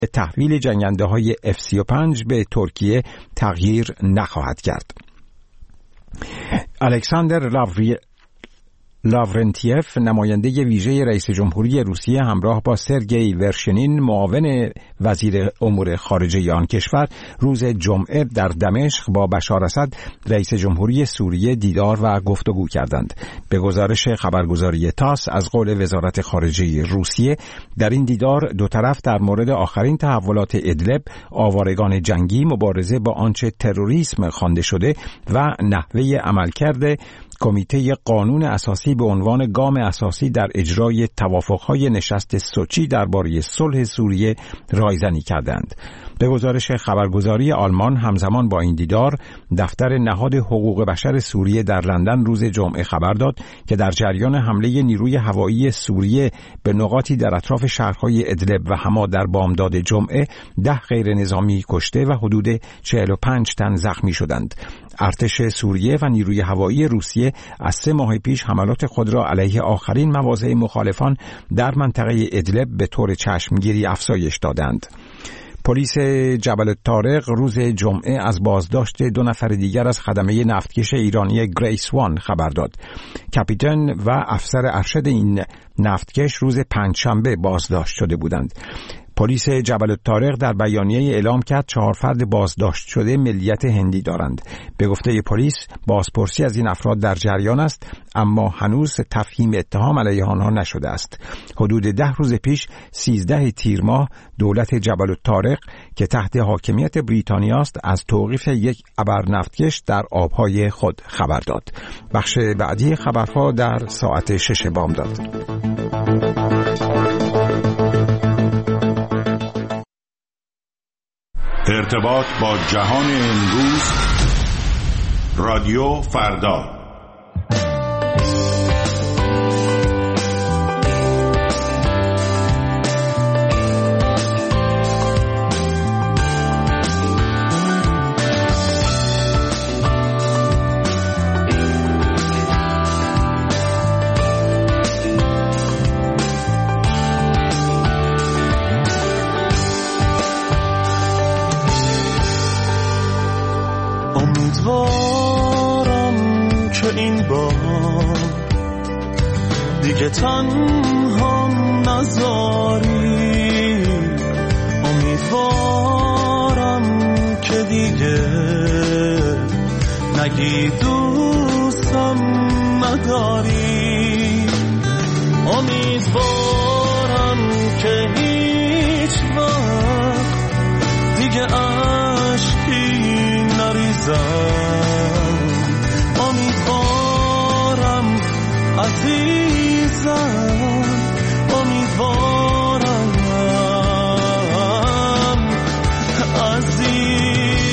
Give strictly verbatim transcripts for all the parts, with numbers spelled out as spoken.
تحویل جنگنده های اف سی و پنج به ترکیه تغییر نخواهد کرد. الکساندر لاوری لاورنتیف، نماینده ویژه رئیس جمهوری روسیه، همراه با سرگئی ورشنین، معاون وزیر امور خارجه آن کشور، روز جمعه در دمشق با بشار اسد رئیس جمهوری سوریه دیدار و گفتگو کردند. به گزارش خبرگزاری تاس، از قول وزارت خارجه روسیه، در این دیدار دو طرف در مورد آخرین تحولات ادلب، آوارگان جنگی، مبارزه با آنچه تروریسم خوانده شده و نحوه عملکرد کمیته قانون اساسی به عنوان گام اساسی در اجرای توافق‌های نشست سوچی درباره صلح سوریه رایزنی کردند. به گزارش خبرگزاری آلمان، همزمان با این دیدار، دفتر نهاد حقوق بشر سوریه در لندن روز جمعه خبر داد که در جریان حمله نیروی هوایی سوریه به نقاطی در اطراف شهرهای ادلب و حما در بامداد جمعه، ده غیر نظامی کشته و حدود چهل و پنج تن زخمی شدند. ارتش سوریه و نیروی هوایی روسیه از سه ماه پیش حملات خود را علیه آخرین مواضع مخالفان در منطقه ادلب به طور چشمگیری افزایش دادند. پلیس جبل الطارق روز جمعه از بازداشت دو نفر دیگر از خدمه نفتکش ایرانی گریس وان خبر داد. کاپیتان و افسر ارشد این نفتکش روز پنجشنبه بازداشت شده بودند. پلیس جبل الطارق در بیانیه اعلام کرد چهار فرد بازداشت شده ملیت هندی دارند. به گفته پلیس، بازپرسی از این افراد در جریان است، اما هنوز تفهیم اتهام علیه آنها نشده است. حدود ده روز پیش، سیزده تیر ماه، دولت جبل الطارق که تحت حاکمیت بریتانیا است، از توقیف یک ابر نفتکش در آبهای خود خبر داد. بخش بعدی خبرها در ساعت شش بامداد. ارتباط با جهان امروز، رادیو فردا. امیدوارم که این بار دیگه تنها نذاری، امیدوارم که دیگه نگی دوستم نداری، امیدوارم که هیچ وقت دیگه عشقی نریزم، امیدوارم عزیزم، امیدوارم عزیزم.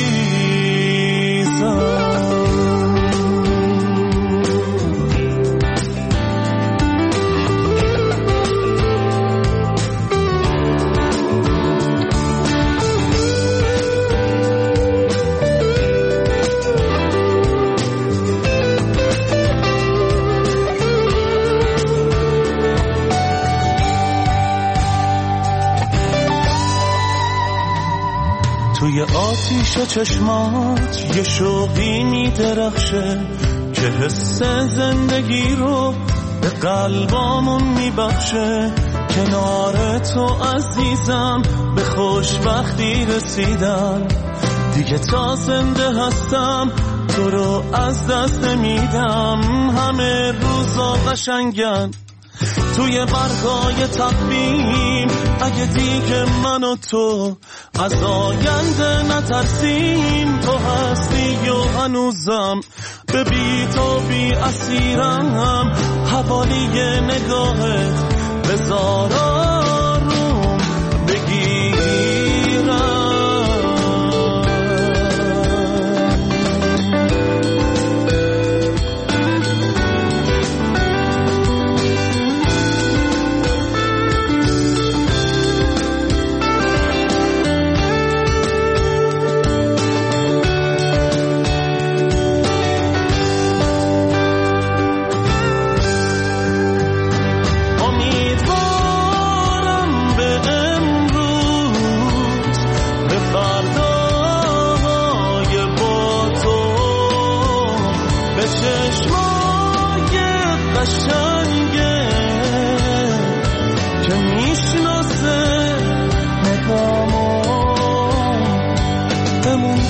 توی آتیش چشمات یه شوقی میدرخشه که حس زندگی رو به قلبامون میبخشه، کنار تو عزیزم به خوشبختی رسیدم، دیگه تا زنده هستم تو رو از دست نمیدم، همه روزا قشنگن توی برگای تقویم، اگه دیگه من و تو از آینده نترسیم، تو هستی و هنوزم به بی تو بی اسیرم، حوالی نگاهت بذار آروم بگیرم.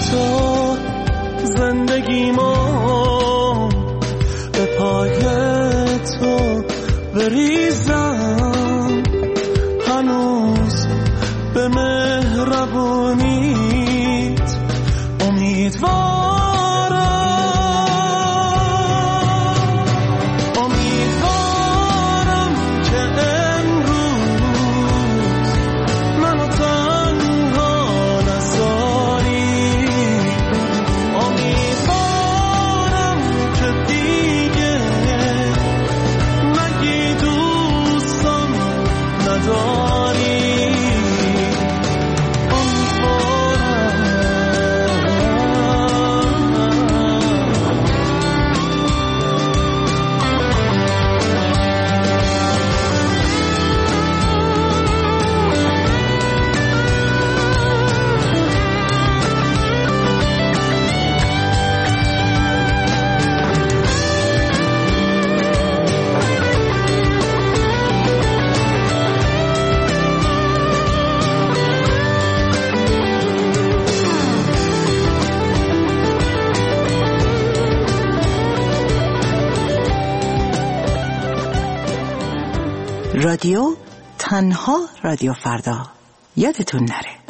تو زندگیمو به پای تو بریزم، هنوز به مهربونیت امیدوارم. رادیو تنها رادیو فردا، یادتون نره.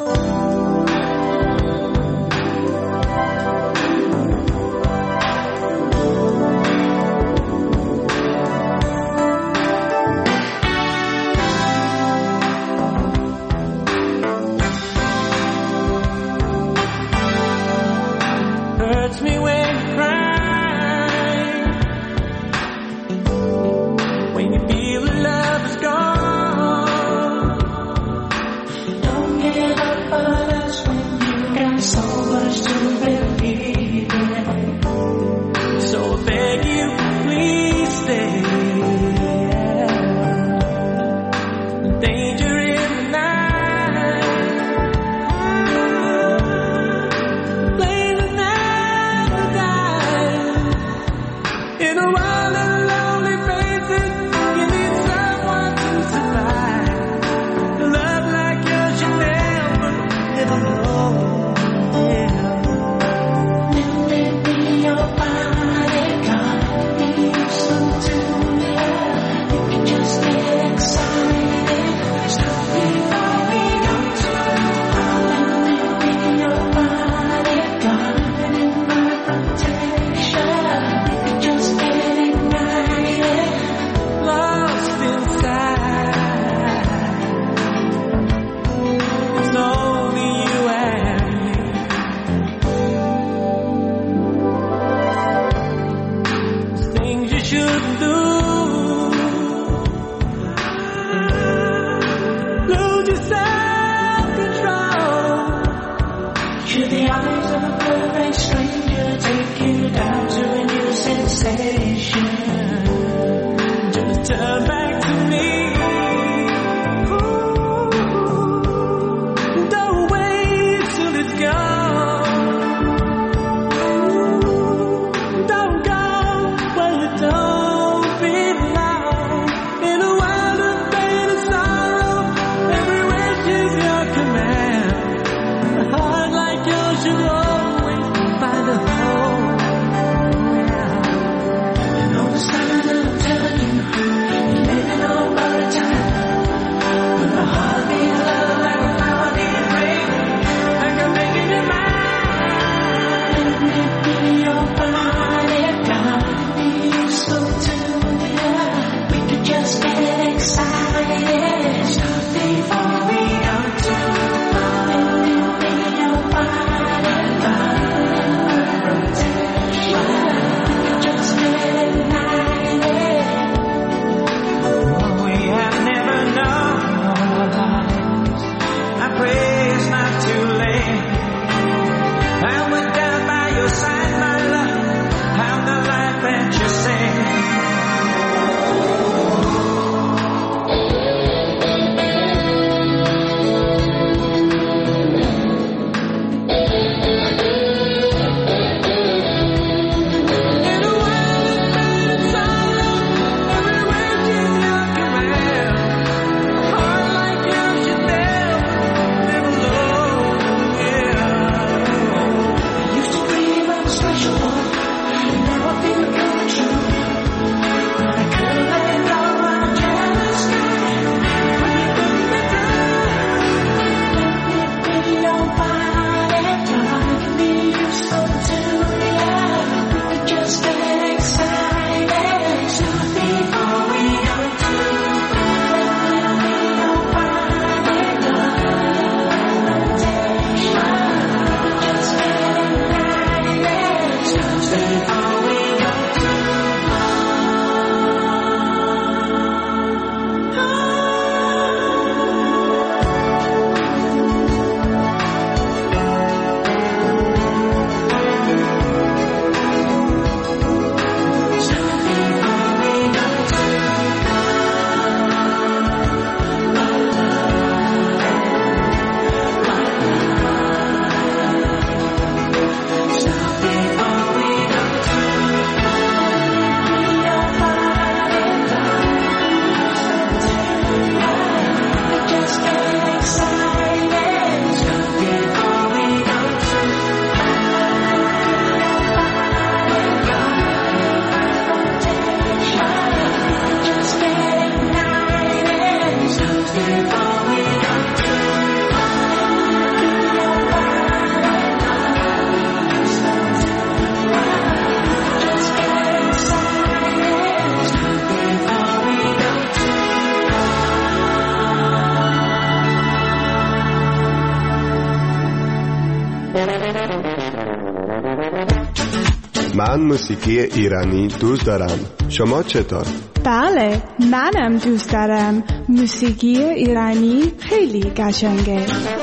من موسیقی ایرانی دوست دارم. شما چطور؟ بله، منم دوست دارم. موسیقی ایرانی خیلی قشنگه.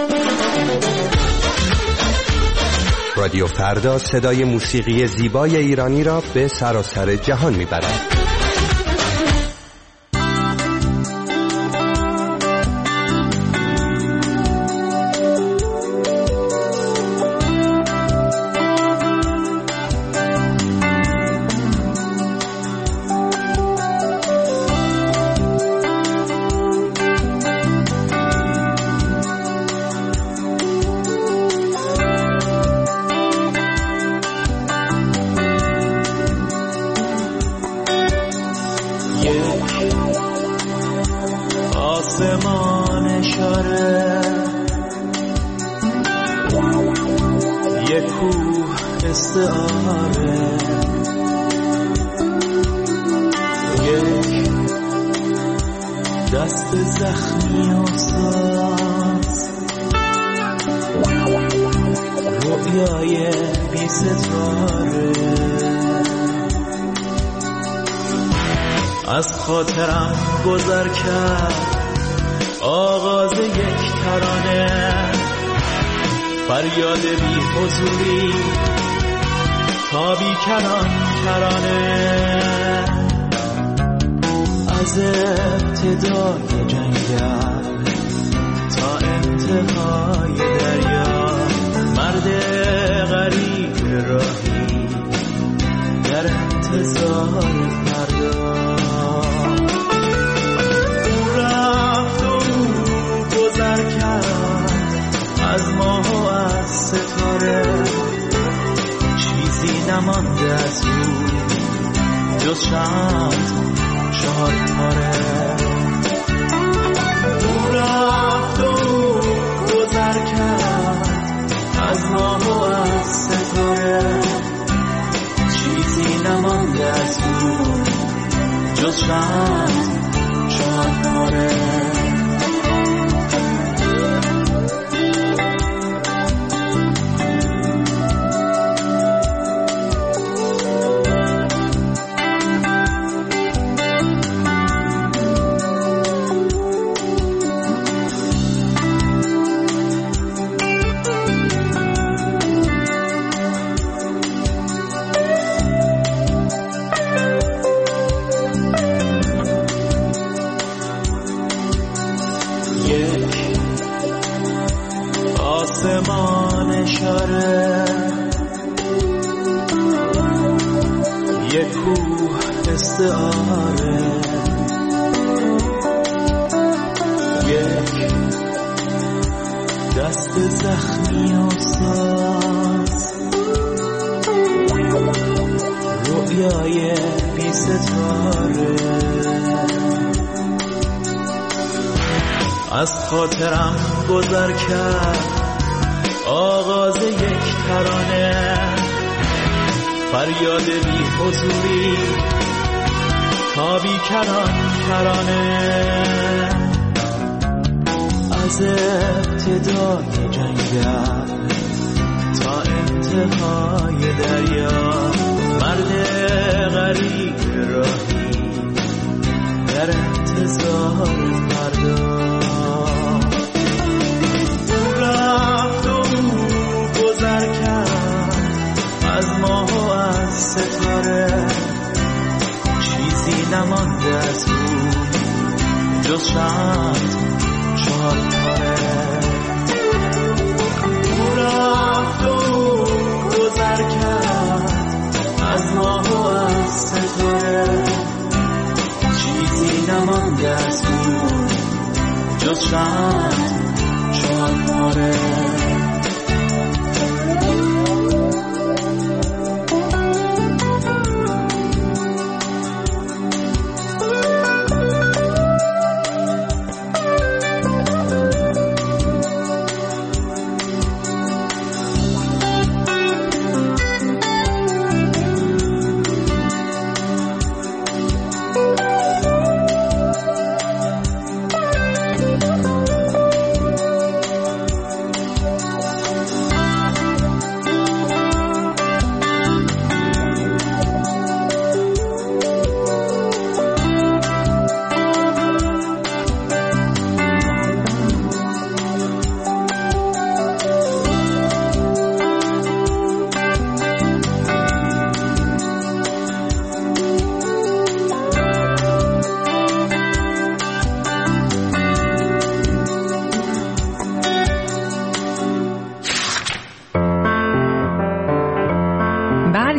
رادیو فردا صدای موسیقی زیبای ایرانی را به سراسر جهان میبرد. آسمان اشاره یک کوه استعاره یک دست زخمی و ساز رویای بی ستاره از خاطرم گذر کرد آغاز یک ترانه فریاد بی حضوری تا بی کران کرانه از ابتدای جنگل تا انتهای دریا مرد غریب راهی در انتظار فردا از ماه و از ستاره چیزی نمانده از او جز شمع چهار پاره او رفت و گذر کرد از ماه و از ستاره چیزی نمانده از او جز شمع چهار پاره آسمان اشاره یک کوه استعاره یک دست زخمی و ساز رویای بی ستاره از خاطرم گذر کرد آغاز یک ترانه فریاد بی حضوری تا بی کران کرانه از ابتدای جنگل تا انتهای دریا مرد غریب راهی در انتظار فردا از ماه و از ستاره چیزی نمانده از او جز شمع چهار پاره او رفت و گذر کرد از ماه و از ستاره چیزی نمانده از او جز شمع چهار پاره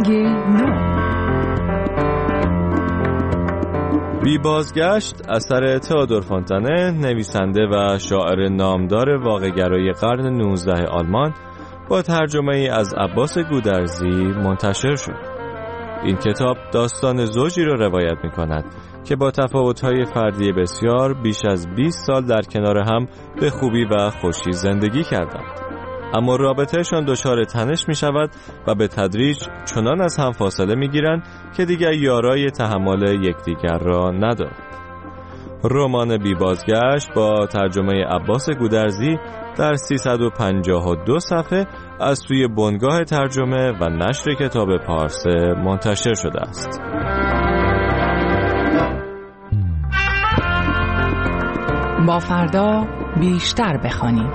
رنگ نو. بی بازگشت اثر تئودور فونتانه، نویسنده و شاعر نامدار واقع‌گرای قرن نوزدهم آلمان، با ترجمه ای از عباس گودرزی منتشر شد. این کتاب داستان زوجی را روایت می کند که با تفاوت‌های فردی بسیار بیش از بیست سال در کنار هم به خوبی و خوشی زندگی کردند. اما رابطهشان دچار تنش می شود و به تدریج چنان از هم فاصله می گیرند که دیگر یارای تحمل یکدیگر را ندارند. رمان بی بازگشت با ترجمه عباس گودرزی در سیصد و پنجاه و دو صفحه از سوی بنگاه ترجمه و نشر کتاب پارسه منتشر شده است. با فردا بیشتر بخوانیم.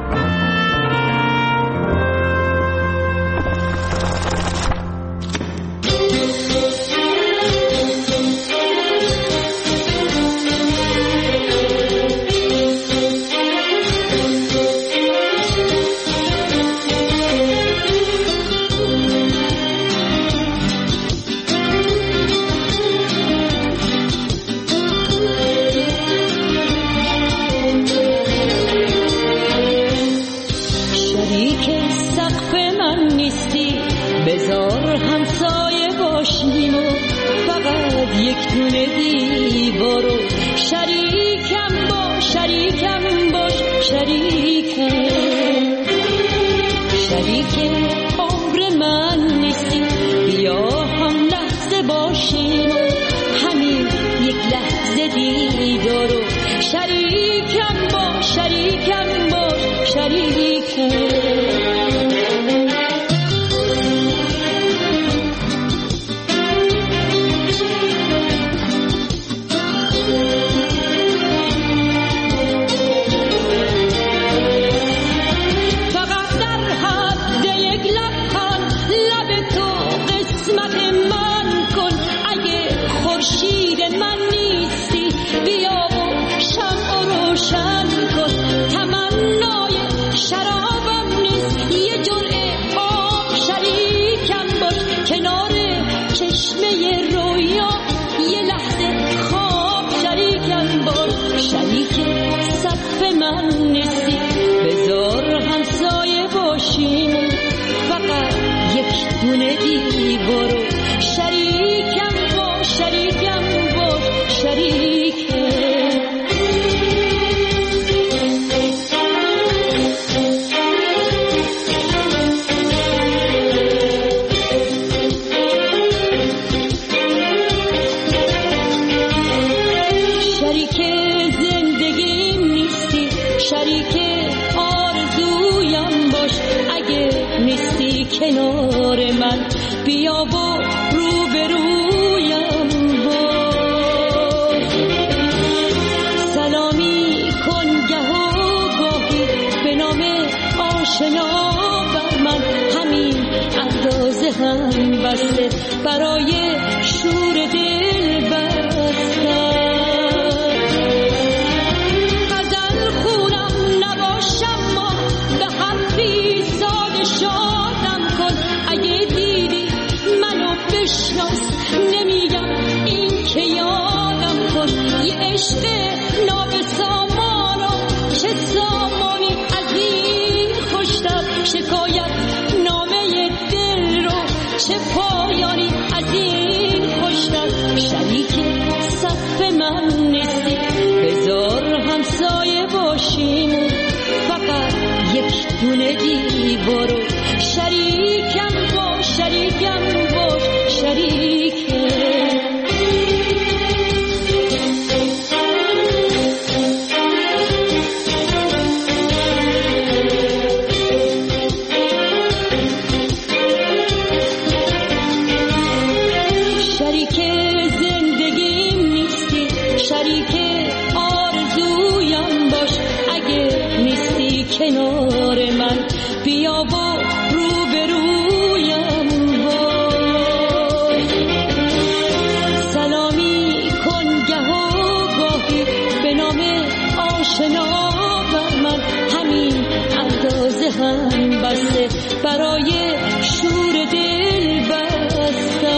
هم بسته برای شور دل بسته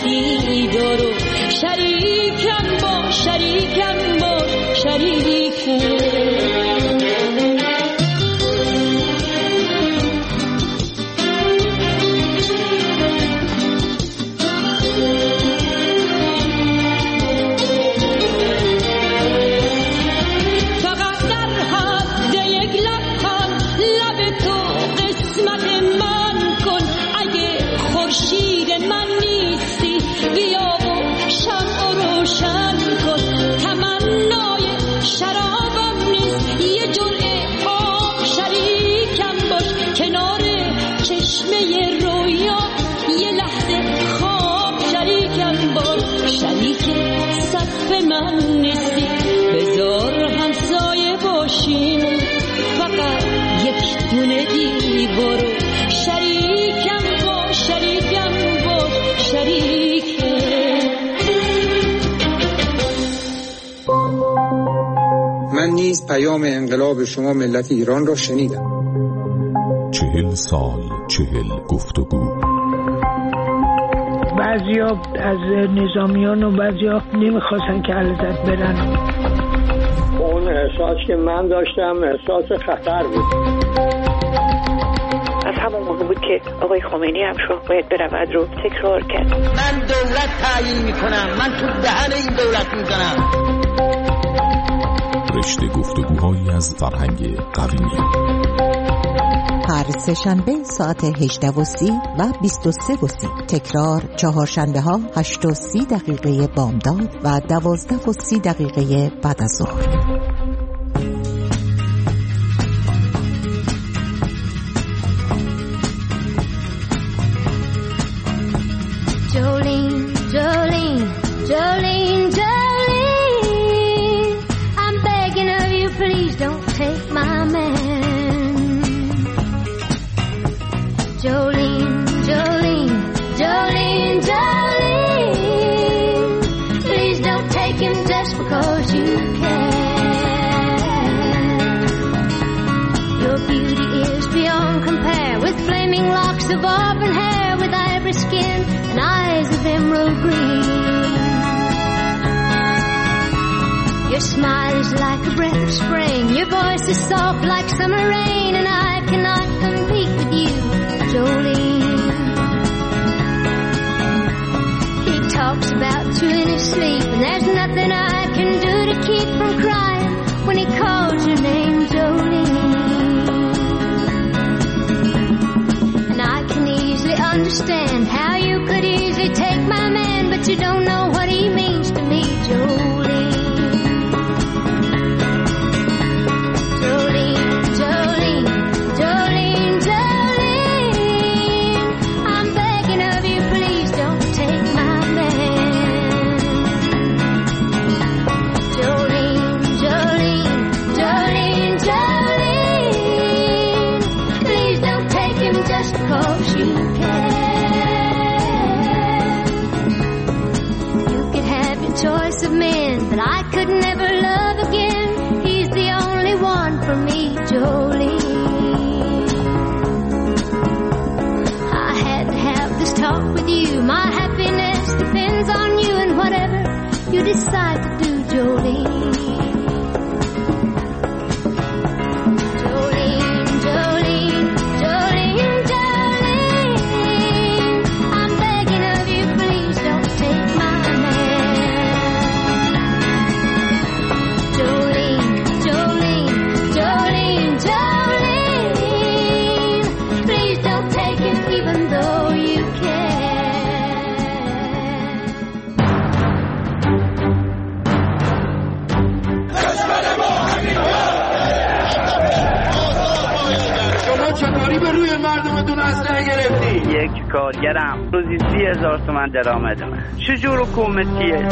دیدارو شریکم با شریکم با شریکم. من نیز پیام انقلاب شما ملت ایران را شنیدم. چهل سال چهل گفتگو. بعضیا از نظامیان و بعضیا نمیخواستن که علیزاده برن. اون احساس که من داشتم احساس خطر بود. از همون موقع بود که آقای خمینی هم شو باید برود رو تکرار کرد. من دولت تعیین میکنم، من تو دهن این دولت میزنم. رشته گفتگوهایی از فرهنگ قومی. هر سه شنبه ساعت هجده و سی و بیست و سه و سی. تکرار چهارشنبه ها هشت و سی دقیقه بامداد و دوازده و سی دقیقه بعد از ظهر. Jolene, Jolene, Jolene, Jolene, I'm begging of you, please don't take my man. Jolene, Jolene, Jolene, Jolene, please don't take him just because you can. Your beauty is beyond compare, with flaming locks of auburn hair, with ivory skin and eyes of emerald green. Your smile is like a breath of spring, your voice is soft like summer rain, and I cannot compete with you, Jolene. He talks about you in his sleep, and there's nothing I can do to keep from crying when he calls your name, Jolene. And I can easily understand how you could easily take my man, but you don't know what he means to me, Jolene. Jolene, Jolene, Jolene, Jolene, I'm begging of you, please don't take my man. Jolene, Jolene, Jolene, Jolene, please don't take him just because you can. You could have your choice of men, but I could never love again. He's the only one for me, Jolene. I had to have this talk with you. My happiness depends on you, and whatever you decide to do, Jolene. Jolene, Jolene, Jolene, Jolene, I'm begging of you, please don't take my man. Jolene, Jolene, Jolene, Jolene, please don't take him even though you can. شما چطوری به روی مردمتون اسلحه گرفتی؟ یک کارگرم روزی سی هزار تومن درآمدمه. چجور حکومتیه؟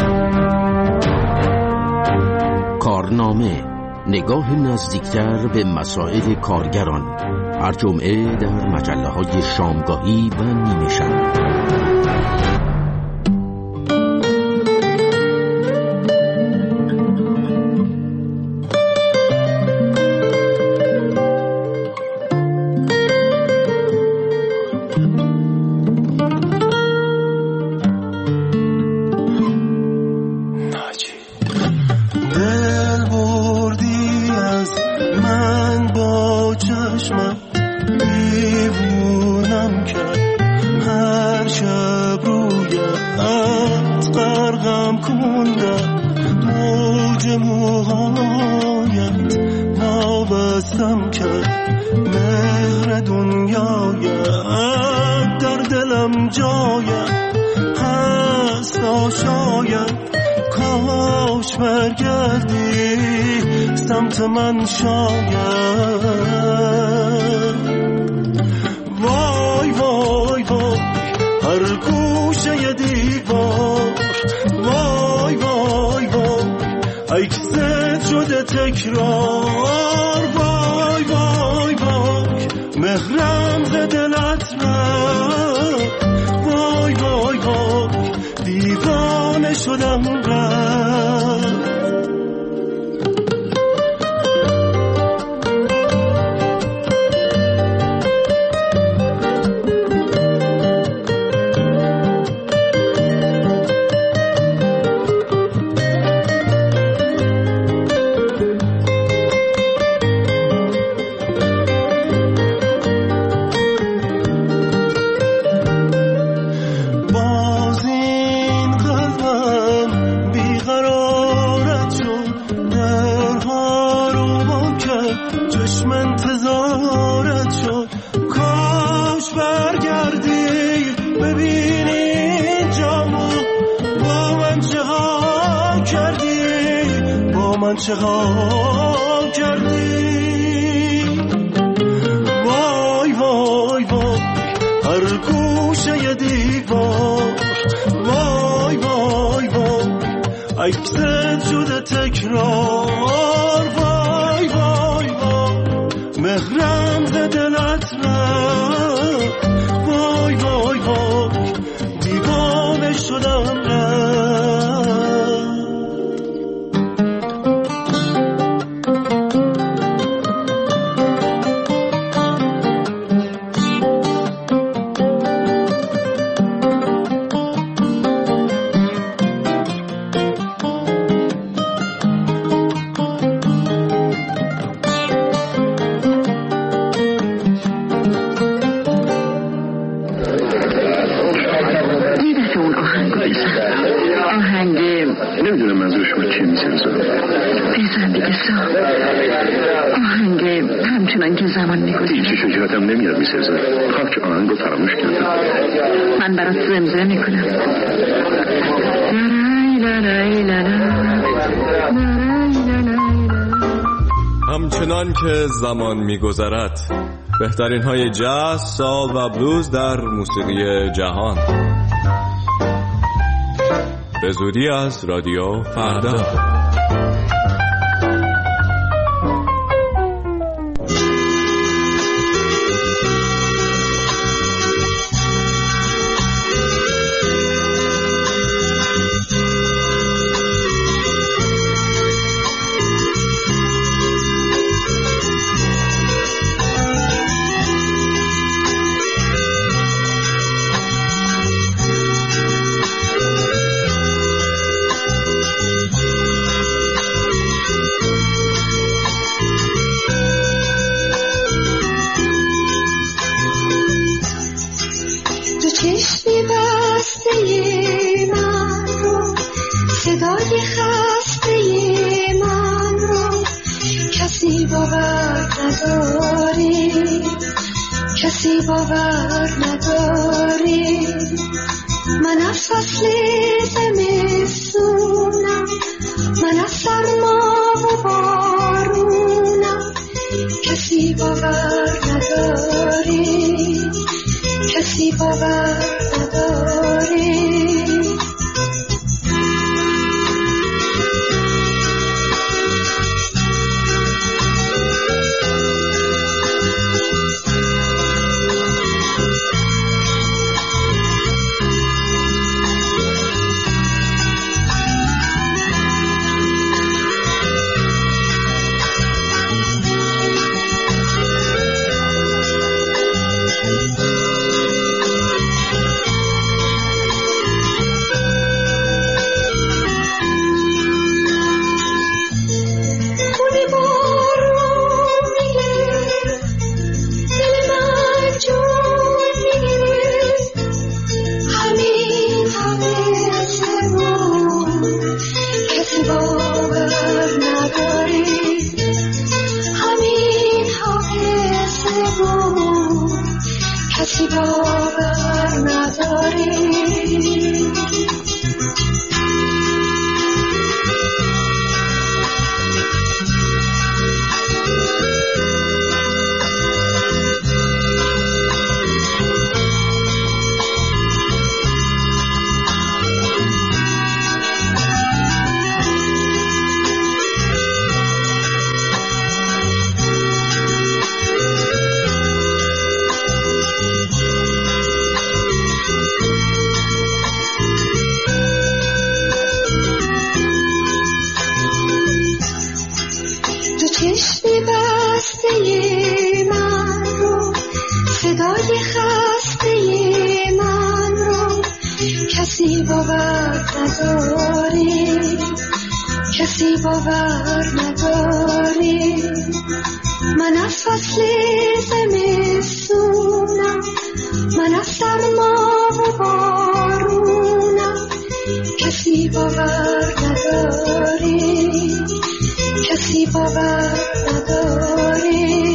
کارنامه، نگاه نزدیکتر به مسائل کارگران. هر جمعه در مجله های شامگاهی و نیمه شب. غرقم کندم موج موهایت وابستم کرد مهر دنیایت در دلم جایت هست شاید کاش برگردی سمت من شاید وای وای وای هر گوشه دیوار وای وای وای عکست شده تکرار وای وای وای مهرم ز دلت رفت وای وای وای دیوانه شدم رفت چه ها کردی وای وای وای هر گوشه دیوار وای وای وای عکست شده تکرار وای وای وای مهرم ز دلت رفت وای وای وای دیوانه شدم رفت من برات زمزمه میکنم همچنان که زمان میگذرد بهترین های جاز، سال و بلوز در موسیقی جهان به زودی از رادیو فردا. کسی باور نداری من از فصل زمستونم من از سرما و بارونم کسی باور نداری کسی باور نداری نداری کسی باور نداری من از فصل زمستونم من از سرما و بارونم کسی باور نداری کسی باور نداری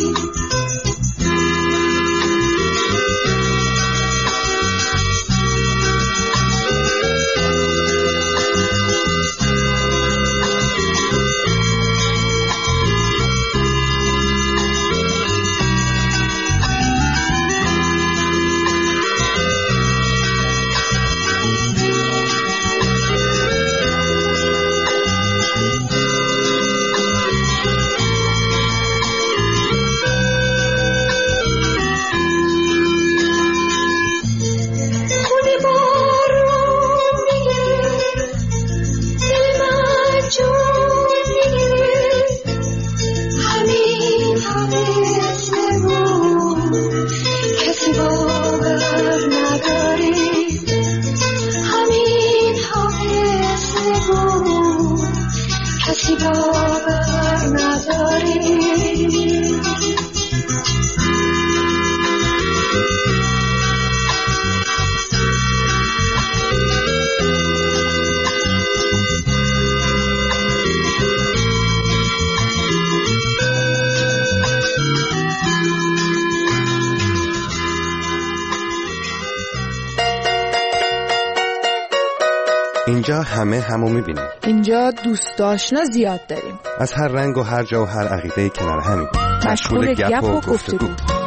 اینجا همه همو میبینیم. اینجا دوست آشنا زیاد داریم. از هر رنگ و هر جا و هر عقیده کنار همیم. مشغول گپ و گفتگو.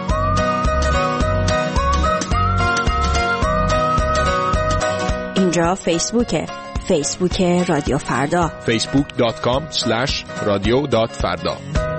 اینجا فیسبوکه. فیسبوک رادیو فردا. فیسبوک دات کام اسلش رادیو دات فردا.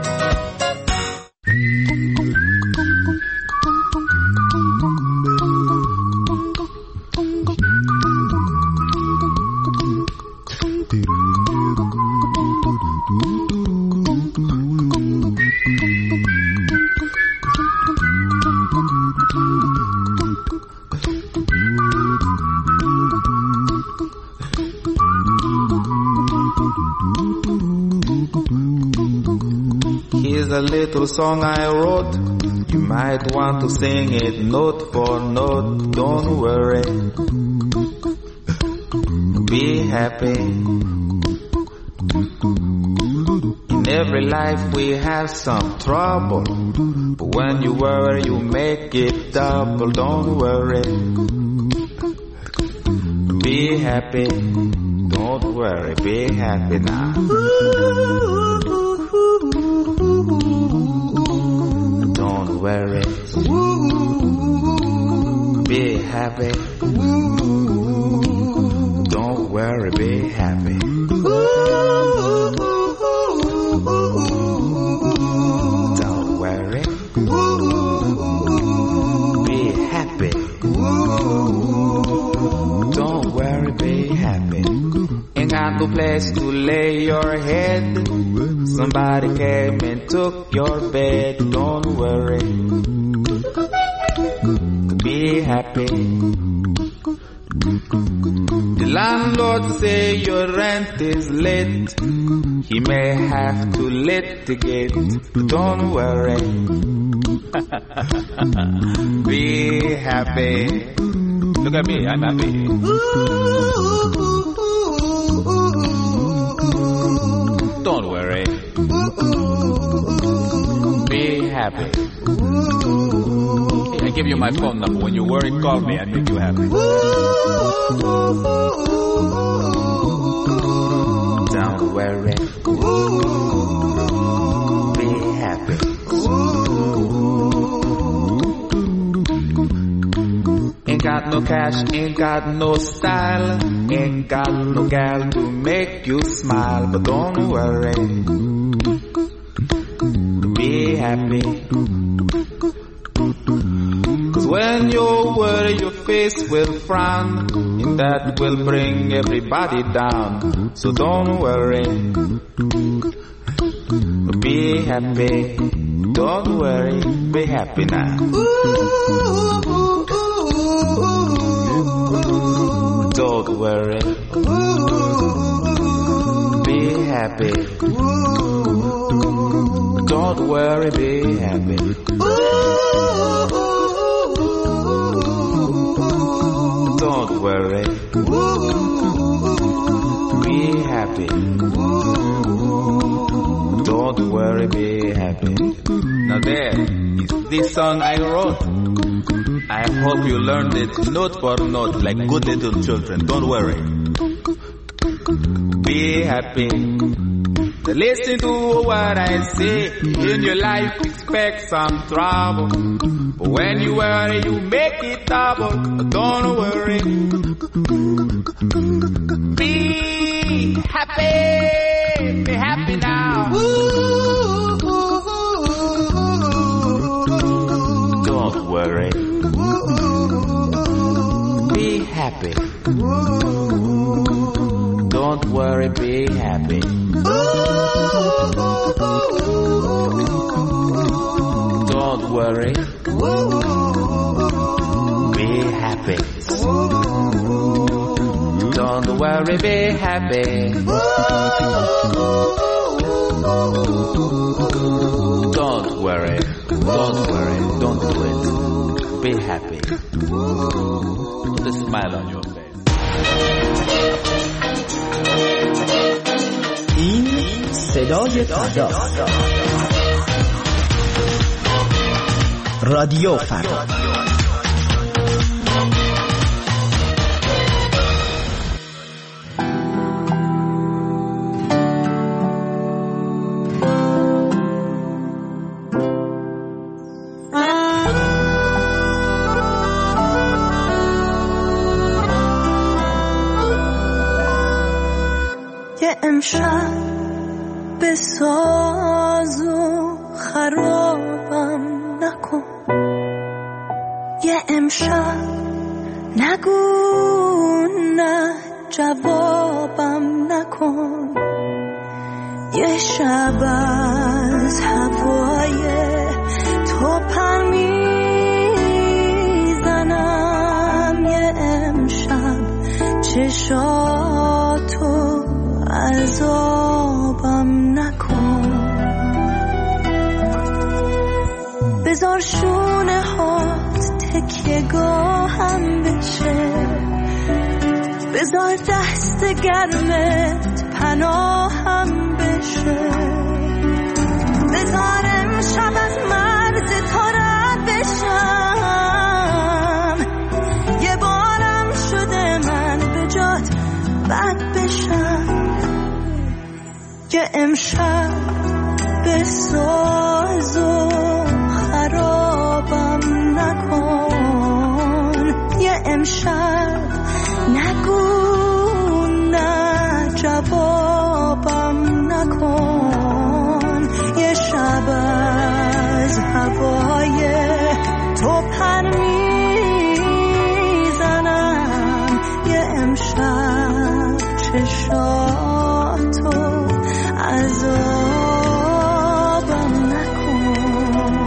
Song I wrote, you might want to sing it note for note. Don't worry, be happy. In every life we have some trouble, but when you worry you make it double. Don't worry, be happy. Don't worry, be happy now. Don't worry, be happy. Don't worry, be happy. Don't worry, be happy. Don't worry, be happy. Ain't got no place to lay your head. Somebody came and took your bed. Don't worry, be happy. The landlord say your rent is late. He may have to litigate. Don't worry, be happy. Look at me, I'm happy. Don't worry, be happy. I give you my phone number. When you worry, call me. I make you happy. Don't worry, be happy. Ain't got no cash, ain't got no style, ain't got no gal to make you smile. But don't worry, be happy. Cause when you worry your face will frown, and that will bring everybody down. So don't worry, be happy. Don't worry, be happy now. Don't worry. Be happy. Don't worry, be happy. Don't worry. Be happy. Don't worry, be happy. Now there is this song I wrote. I hope you learned it note for note like good little children. Don't worry. Be happy. Listen to what I say. In your life expect some trouble, but when you worry you make it double. Don't worry. Be happy. Be happy now. Don't worry. Be happy. Don't worry, be happy. Don't worry. Be happy. Don't worry, be happy. Don't worry. Don't worry. Don't do it. Be happy. Put a smile on your face. این صدای فردا، رادیو فردا. امشب به ساز و خرابم نکن، یه امشب نگو نه جوابم نکن، یه شب از هوای تو پر میزنم، یه امشب چشاتو عذابم نکن، بذار شونه هات تکیه گاهم بشه، بذار دست گرمت پناهم بشه، بذار امشب از مرز تو رد بشم، یه بارم شده من به جات بد بشم، که امشب به ساز و خرابم نکن، یه امشب نگو نه جوابم نکن، یه شب از هوای تو پر میزنم، یه امشب چشاتو عذابم نکن.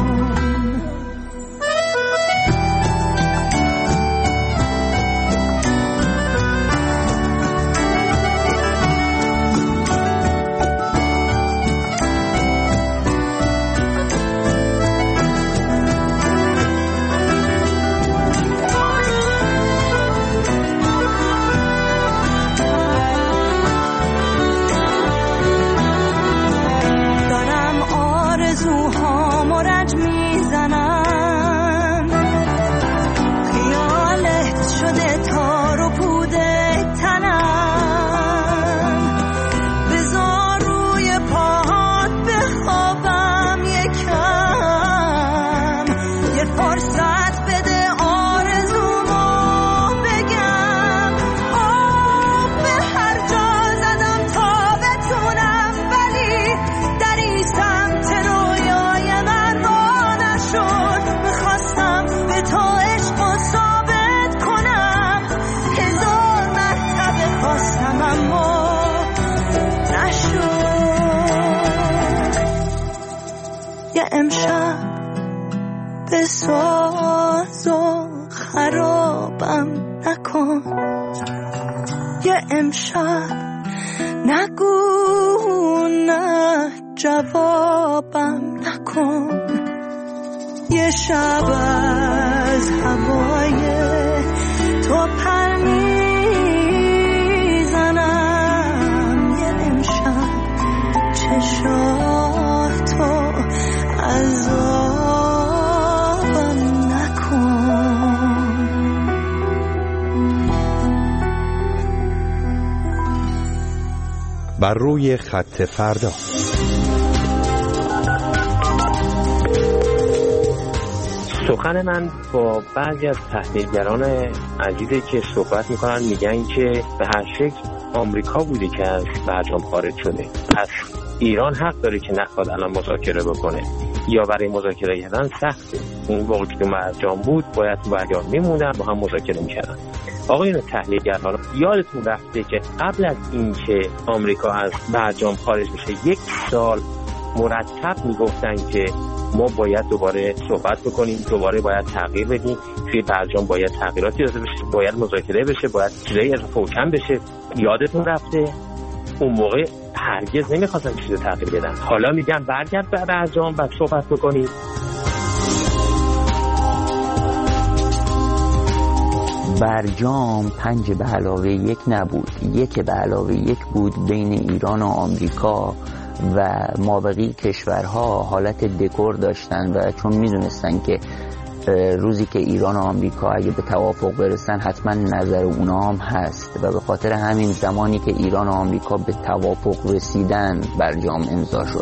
امشب به ساز و خرابم نکن. یه امشب نگو نه جوابم نکن یه شب از هوای تو پر میزنم یه امشب چشاتو عذابم نکن بر روی خط فردا. سخن من با بعضی از تحلیلگران عزیزی که صحبت میکنن میگن که به هر شکل آمریکا بوده که از برجام خارج شده، پس ایران حق داره که نخواد الان مذاکره بکنه یا برای مذاکره کردن سخته. این واقعی که برجام بود باید تو برجام میموندن با هم مذاکره میکردن. آقایون تحلیلگران یادتون رفته که قبل از اینکه آمریکا از برجام خارج بشه یک سال مرتب میگفتن که ما باید دوباره صحبت بکنیم، دوباره باید تغییر بدیم، توی برجام باید تغییراتی داده بشه، باید مذاکره بشه، باید چیزایی از فوکم بشه. یادتون رفته اون موقع هرگز نمیخواستن چیزی تغییر بدن. حالا میگن برگرد به برجام بعد صحبت بکنیم. برجام پنج به علاوه یک نبود، یک به علاوه یک بود بین ایران و آمریکا و مابقی کشورها حالت دکور داشتن و چون میدونستن که روزی که ایران و آمریکا اگه به توافق برسن حتما نظر اونا هم هست و به خاطر همین زمانی که ایران و آمریکا به توافق رسیدن برجام امضا شد.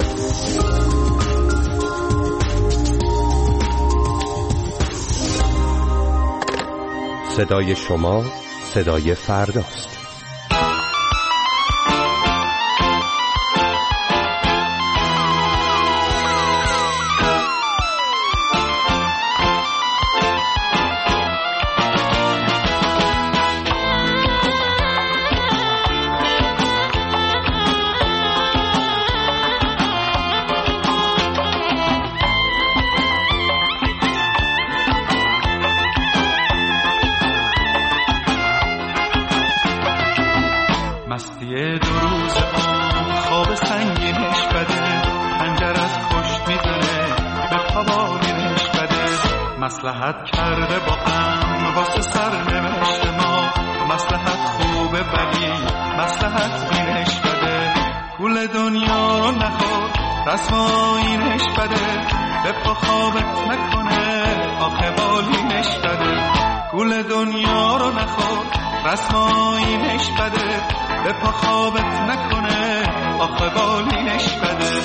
صدای شما صدای فرداست. مصلحت کرده با هم واسه سرنوشت ما، مصلحت خوبه ولی مصلحت بینش بده، گول دنیا رو نخور رسوایینش بده، به پا خوابت نکنه آخه بالینش بده، گول دنیا رو نخور رسوایینش بده، به پا خوابت نکنه آخه بالینش بده.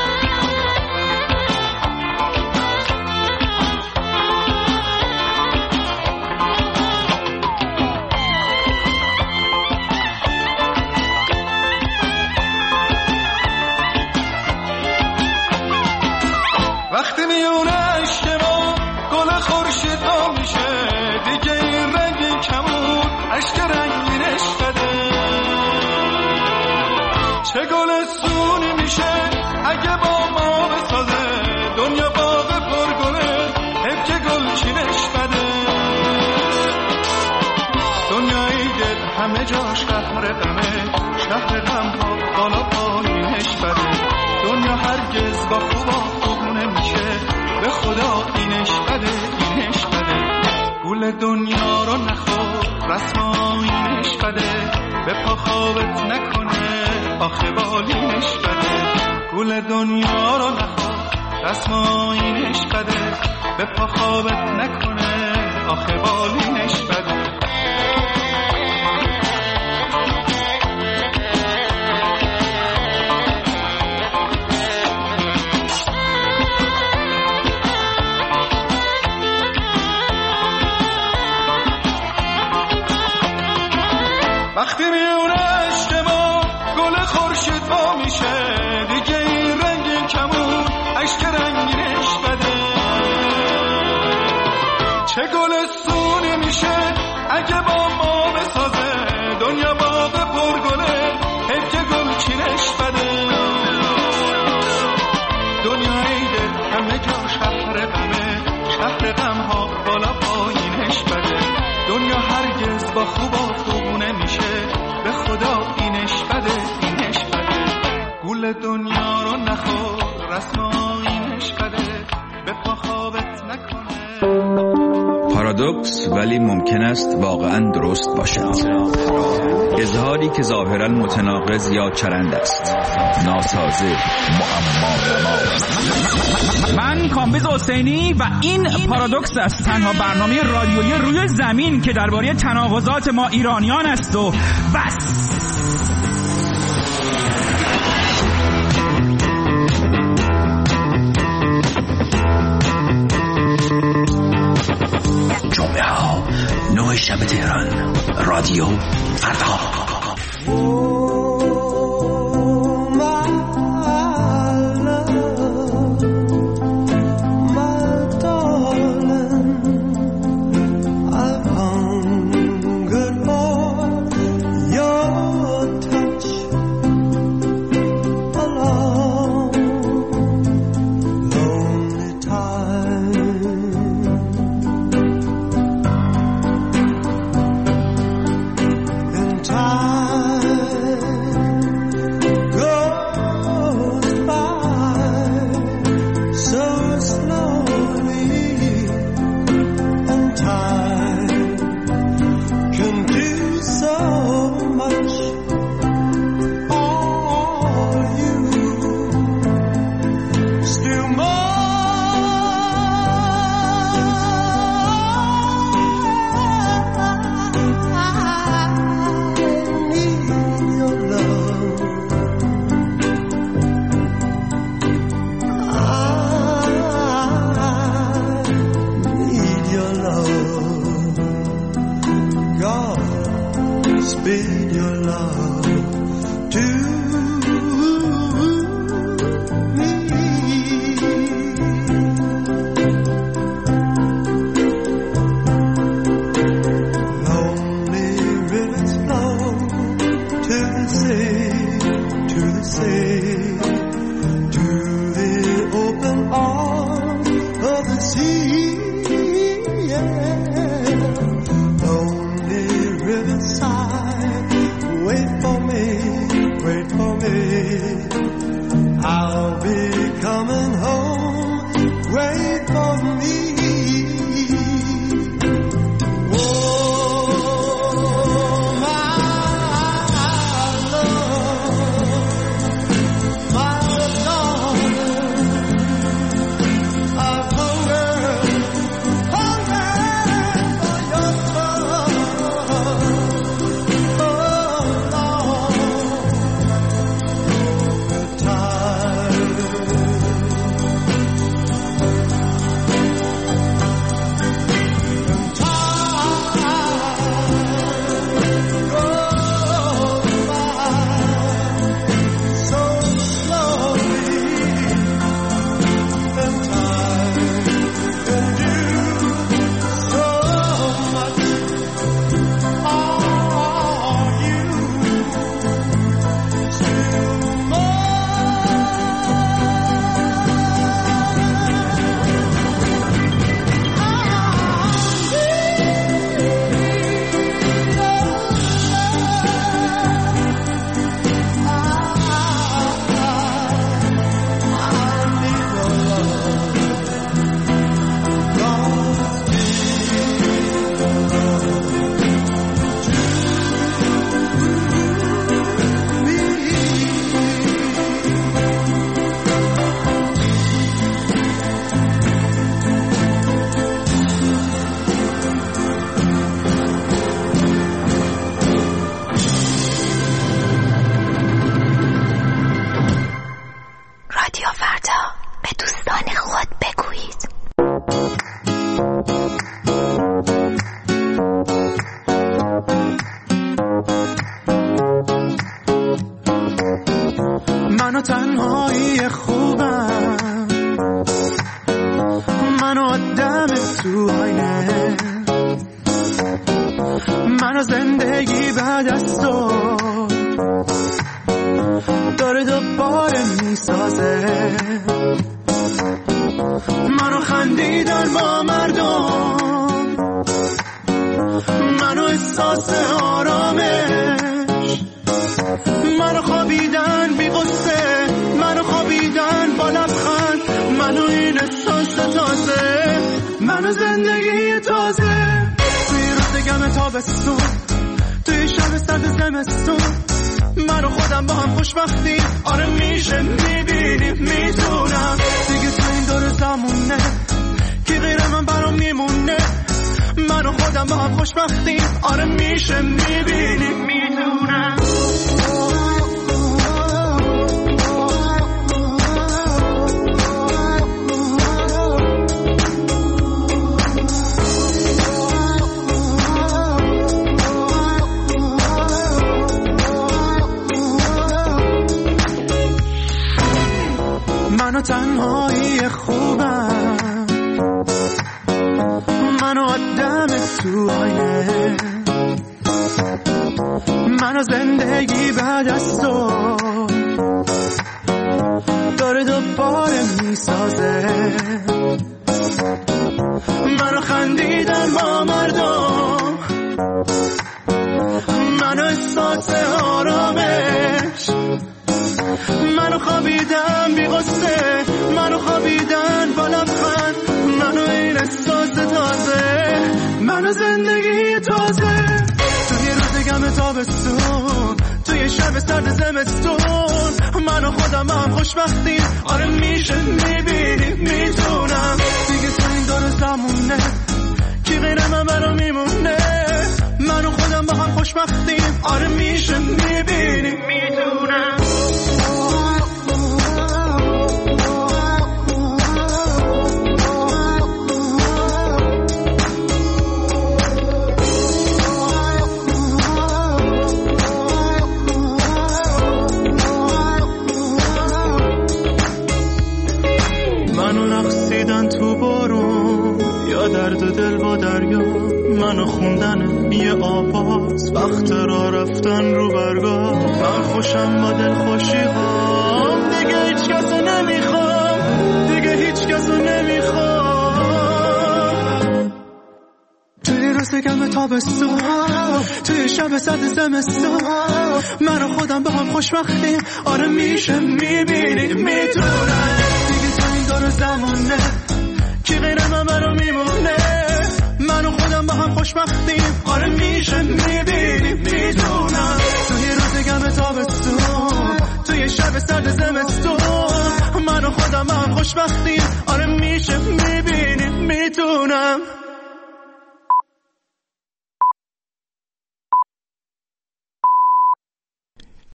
وقتی میونه عشق ما گل خورشید ها میشه، دیگه این رنگی کمون عشق رنگینش بده، چه گل سونی میشه اگه با ما بسازه، دنیا باغ پرگله حیف که گل چینش بده، دنیای دل همه جاش قهر غمه، شهر غم ها بالا پایینش بده، دنیا هرگز با خوبا خوب نمیشه، به خدا اینش بده اینش بده، گول دنیا رو نخور رسوایینش بده، به پا خوابت نکنه آخه بالینش بده، گول دنیا رو نخور رسوایینش بده، به پا خوابت نکنه آخه بالینش بده. وقتی میونه عشق ما گل خورشید ها میشه، دیگه این رنگی کمون عشق رنگینش بده، چه گل سونی میشه اگه با ما بسازه، دنیا باغ پرگله حیف که گل چینش بده، دنیای دل همه جا شهر غمه، شهر غم ها بالا پایینش بده، دنیا هرگز با خوبا خوب نمیشه، به پارادوکس ولی ممکن است واقعا درست باشد. اظهاری که ظاهرا متناقض یا چرند است، ناسازه، معما نما. من کامبیز حسینی و این پارادوکس است، تنها برنامه رادیویی روی زمین که درباره تناقضات ما ایرانیان است و بس. جمعه ها نه شب تهران، رادیو فردا. منو تنهایی خوبم، منو آدم تو آینه، منو زندگی بعد از تو داره دوباره میسازه، منو خندیدن با مردم، منو احساس آرامش، منو خوابیدن بی غصه، منو خوابیدن با لبخند، منو این احساس تازه، منو زندگی تازه. تابستون توی شب سرد زمستون من و خودم با هم خوشبختیم. آره میشه میبینیم میدونم دیگه تو این دور زمونه کی غیر من برام میمونه. من و خودم با هم خوشبختیم. آره میشه میبینیم میدونم. منو تنهایی خوبم، منو آدم توانه، منو زندگی بعد از تو داره دوباره میسازه. منو خندیدن با مردم، منو احساس آرامش، منو خوابیدم بی غصه، منو خوابیدن با لبخند، منو این احساس تازه، منو زندگی تازه. توی روز گم تابستون توی شب سرد زمستون منو خودم هم خوشبختیم. آره میشه میبینیم میتونم دیگه تو این دور زمونه کی غیر من برام میمونه. منو خودم با هم خوشبختیم. آره میشه میبینیم میتونم. تو بارون یا درد دل با دریا، منو خوندن یه آواز وقت را رفتن رو برگاه. من خوشم با دل خوشی هام دیگه هیچ کسو نمیخوام، دیگه هیچ کسو نمیخوام. توی روز گم تابستون توی شب سرد زمستون منو خودم با هم خوشبختیم. آره میشه میبینی میتونم دیگه تو این دور زمونه کی غیر من برام میمونه. منو خودم با هم خوشبختیم. آره میشه میبینیم میدونم توی روز گم تابستون توی شب سرد زمستون منو خودم با هم خوشبختیم. آره میشه میبینیم میدونم.